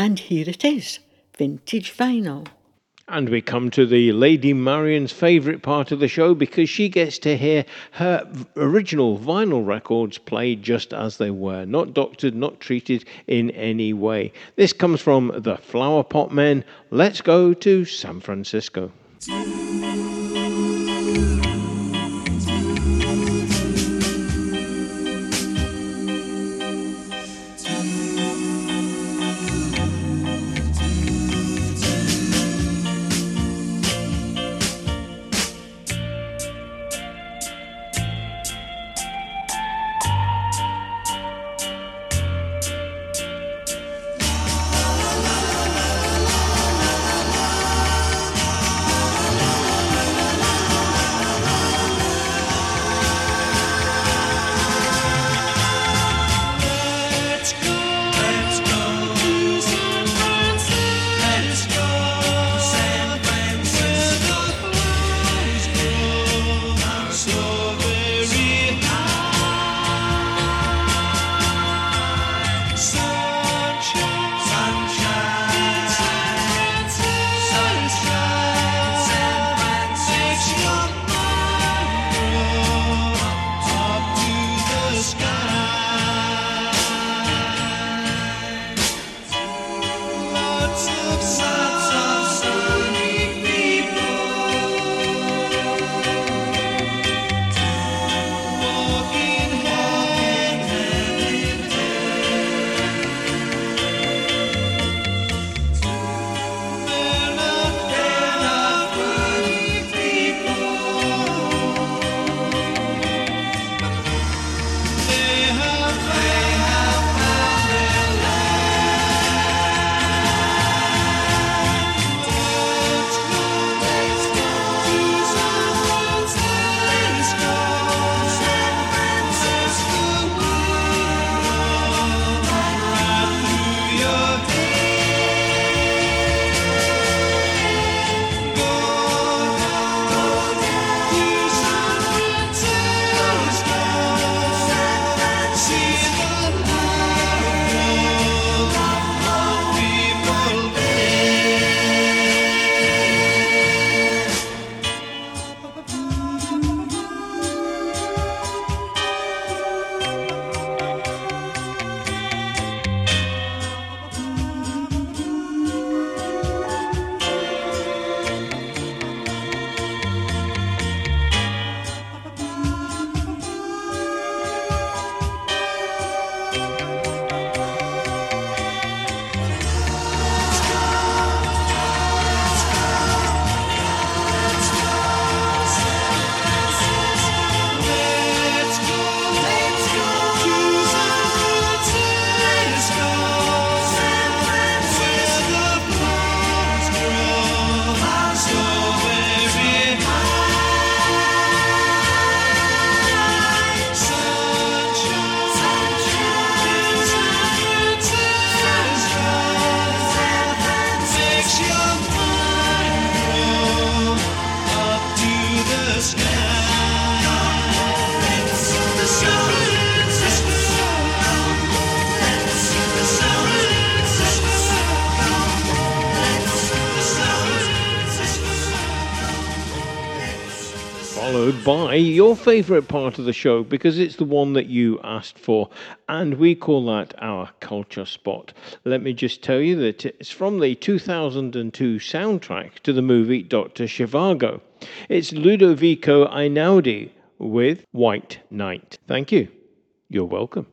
And here it is, vintage vinyl. And we come to the Lady Marion's favourite part of the show, because she gets to hear her original vinyl records played just as they were, not doctored, not treated in any way. This comes from the Flower Pot Men. Let's go to San Francisco. Followed by your favourite part of the show, because it's the one that you asked for, and we call that our culture spot. Let me just tell you that it's from the 2002 soundtrack to the movie Dr. Zhivago. It's Ludovico Einaudi with White Knight. Thank you. You're welcome.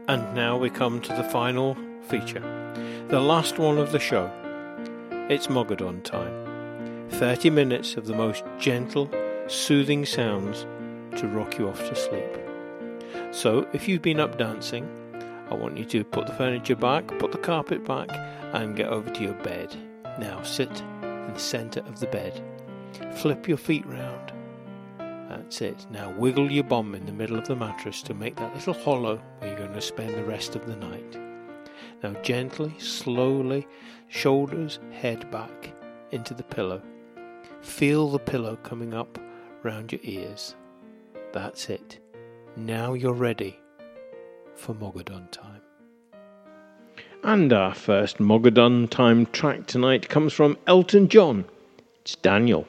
And now we come to the final feature, the last one of the show. It's Mogadon time. 30 minutes of the most gentle, soothing sounds to rock you off to sleep. So if you've been up dancing, I want you to put the furniture back, put the carpet back, and get over to your bed. Now sit in the centre of the bed. Flip your feet round. That's it. Now wiggle your bum in the middle of the mattress to make that little hollow where you're going to spend the rest of the night. Now gently, slowly, shoulders, head back into the pillow. Feel the pillow coming up round your ears. That's it. Now you're ready for Mogadon time. And our first Mogadon time track tonight comes from Elton John. It's Daniel.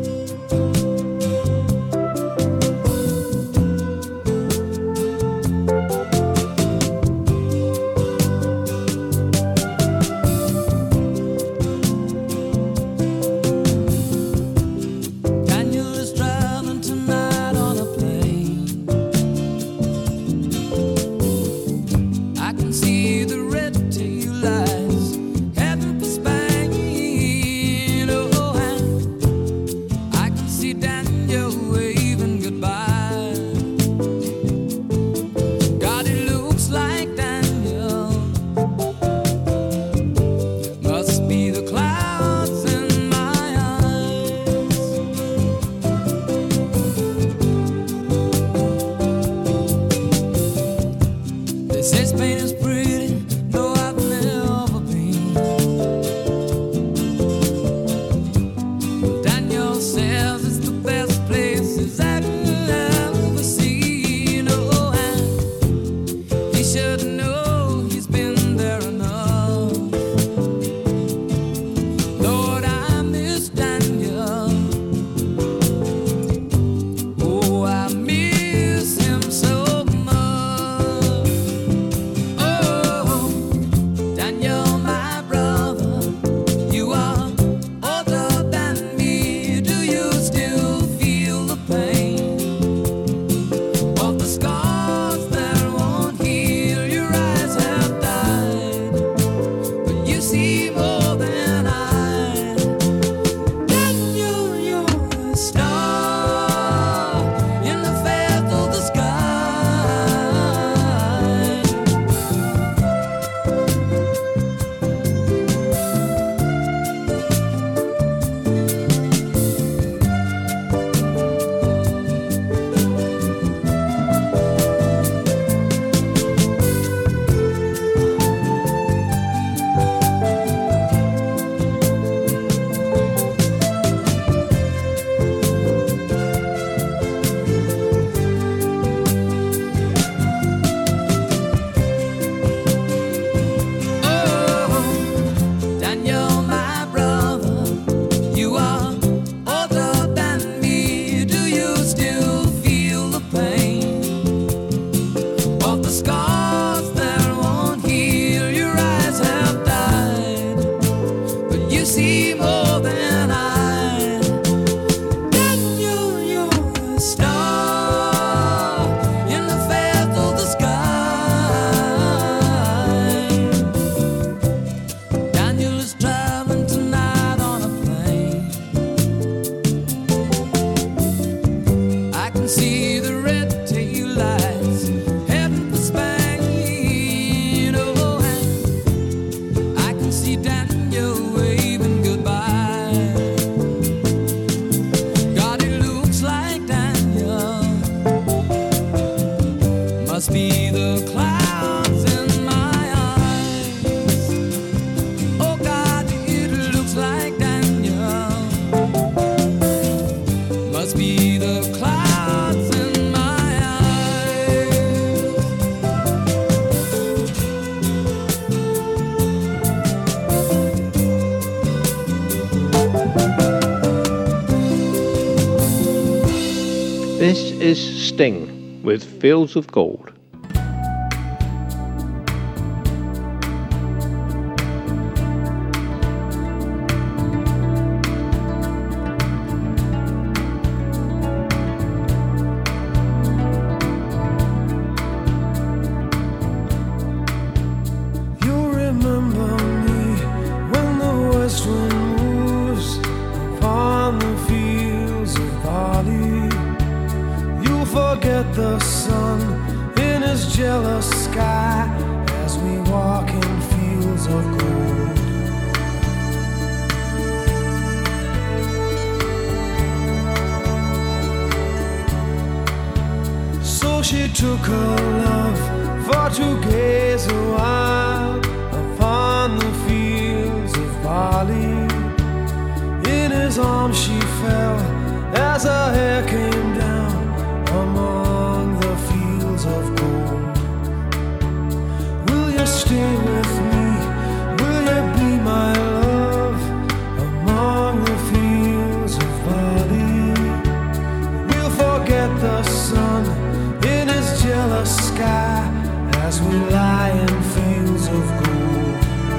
This is Sting with Fields of Gold. forget the sun in his jealous sky as we walk in fields of gold. So she took her love for to gaze a while upon the fields of barley. In his arms she fell as her hair came down among the fields of gold. Will you stay with me? Will you be my love among the fields of barley? We'll forget the sun in his jealous sky as we lie in fields of gold.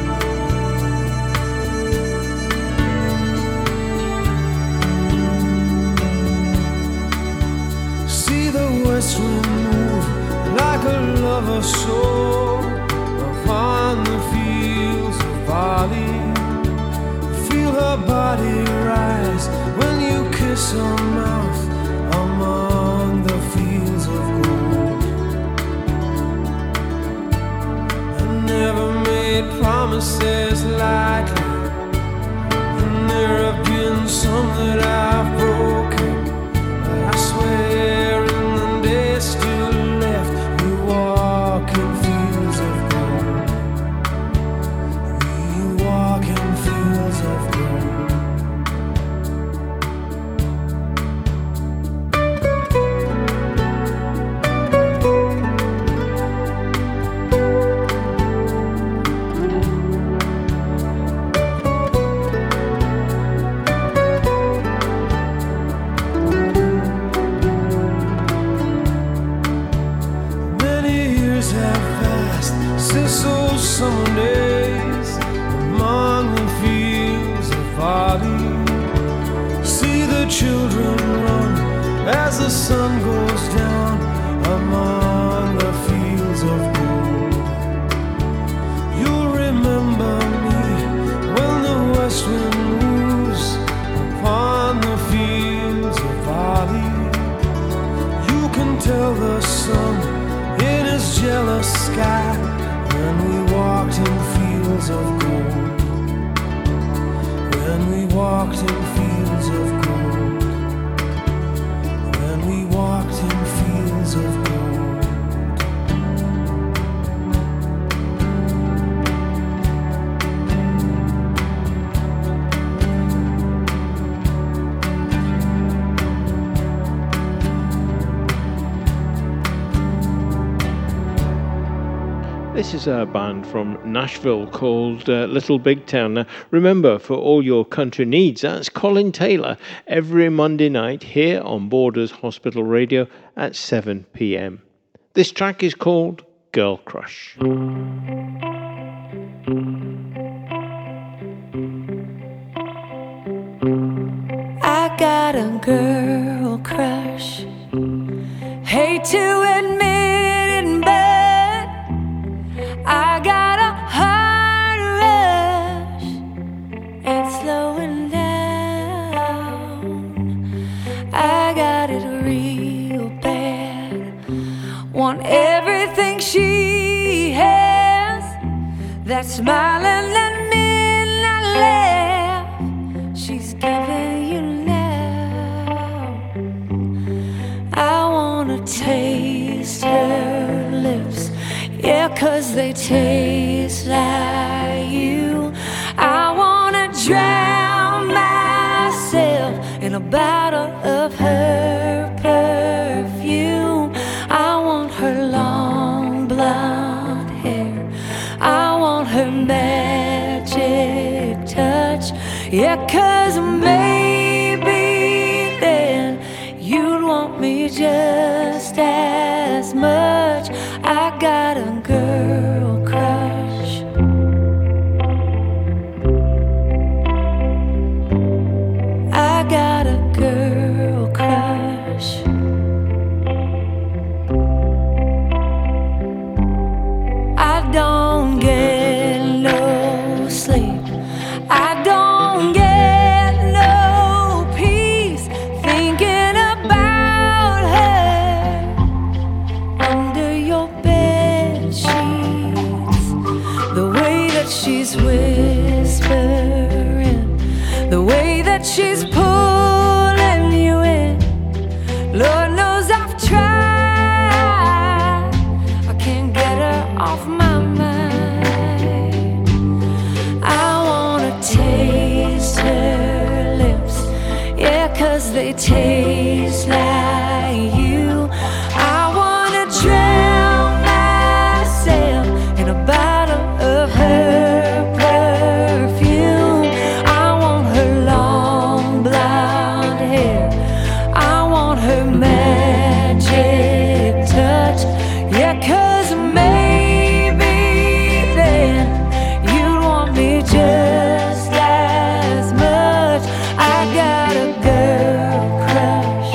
See the west wind move like a lover's soul upon the fields of barley. Feel her body rise when you kiss her mouth among the fields of gold. I never made promises lightly, and there have been some that I've broken. But I swear in the days still left, we walk in fields of gold. We walk in fields of gold. Since those summer days among the fields of barley, see the children run as the sun goes down among the fields of gold. You'll remember me when the west wind moves upon the fields of barley. You can tell the sun in his jealous sky when we walked in fields of gold. When we walked in fields of gold. When we walked in fields of gold. This is a band from Nashville called Little Big Town. Now, remember, for all your country needs, that's Colin Taylor every Monday night here on Borders Hospital Radio at 7 p.m. This track is called Girl Crush. I got a girl crush. Hate to admit it, but I got a heart rush. It's slowing down. I got it real bad. Want everything she has. That smiling, that midnight laugh she's giving you now. I wanna taste her lips, yeah, 'cause they taste like you. I wanna drown myself in a bottle of her perfume. I want her long blonde hair, I want her magic touch, yeah, 'cause maybe then you'd want me just as much. I got a girl crush. I got a girl crush. I don't get no sleep. I don't get no peace thinking about her. taste like you. I wanna drown myself in a bottle of her perfume. I want her long blonde hair. I want her magic touch. Yeah, 'cause maybe then you'd want me just as much. I got a girl crush.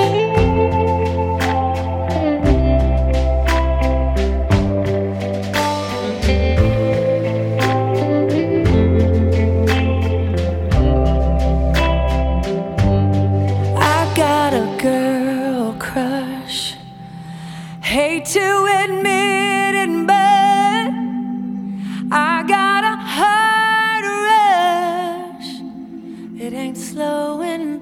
I got a girl crush. Hate to admit it, but I got a heart rush. It ain't slowing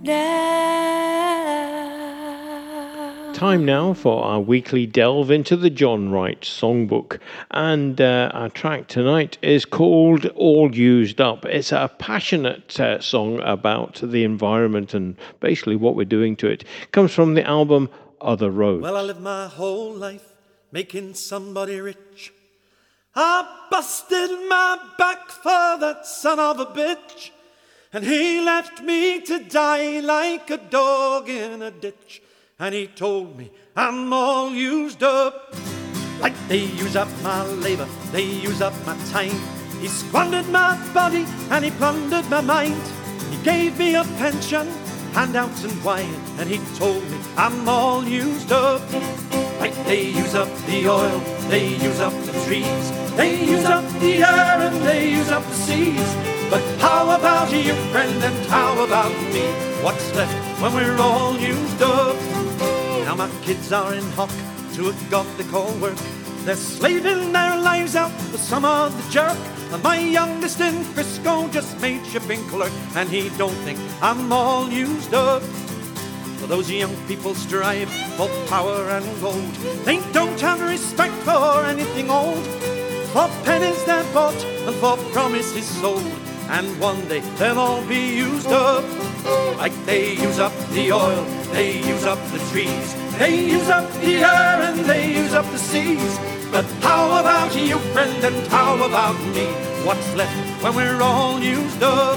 down. Time now for our weekly delve into the John Wright songbook. And our track tonight is called All Used Up. It's a passionate song about the environment and basically what we're doing to it. It comes from the album Other Roads. Well, I lived my whole life making somebody rich. I busted my back for that son of a bitch, and he left me to die like a dog in a ditch. And he told me I'm all used up. Like they use up my labor, they use up my time. He squandered my body and he plundered my mind. He gave me a pension, handouts and wine, and he told me I'm all used up. Like they use up the oil, they use up the trees, they use up the air and they use up the seas. But how about you, friend, and how about me? What's left when we're all used up? Now my kids are in hock to a god they call work. They're slaving their lives out for some of the jerk. And my youngest in Frisco just made shipping clerk, and he don't think I'm all used up. For those young people strive for power and gold. They don't have respect for anything old. For pennies they're bought and for promises sold. And one day they'll all be used up. Like they use up the oil, they use up the trees, they use up the air and they use up the seas. But how about you, friend, and how about me? What's left when we're all used up?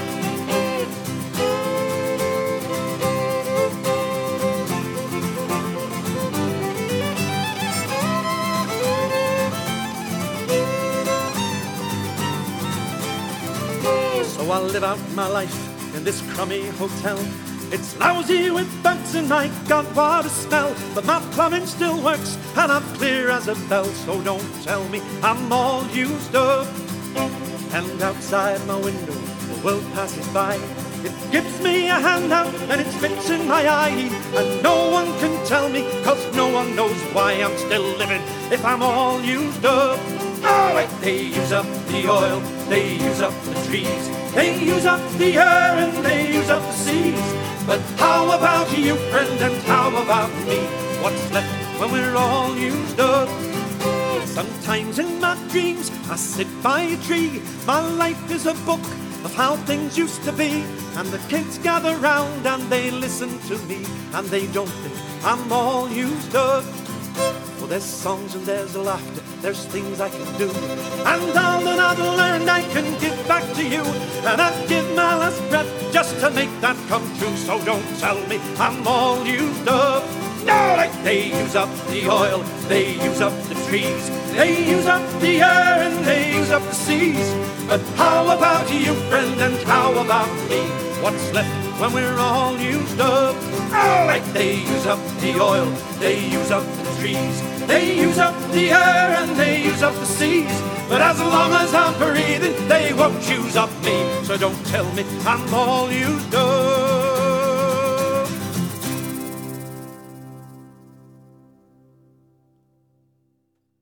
So I'll live out my life in this crummy hotel. It's lousy with bugs and my God, what a smell. But my plumbing still works and I'm clear as a bell. So don't tell me I'm all used up. And outside my window the world passes by. It gives me a handout and it spits in my eye. And no one can tell me, cause no one knows why I'm still living if I'm all used up. Oh, like they use up the oil, they use up the trees, they use up the air and they use up the seas. But how about you, friend, and how about me? What's left when we're all used up? Sometimes in my dreams I sit by a tree. My life is a book of how things used to be. And the kids gather round and they listen to me. And they don't think I'm all used up. Well, there's songs and there's laughter, there's things I can do. And all that I've learned I can give back to you. And I'd give my last breath just to make that come true. So don't tell me I'm all used up. No, like they use up the oil, they use up the trees, they use up the air and they use up the seas. But how about you, friend, and how about me? What's left when we're all used up? Oh, like they use up the oil, they use up the trees, they use up the air and they use up the seas. But as long as I'm breathing, they won't use up me. So don't tell me I'm all used up.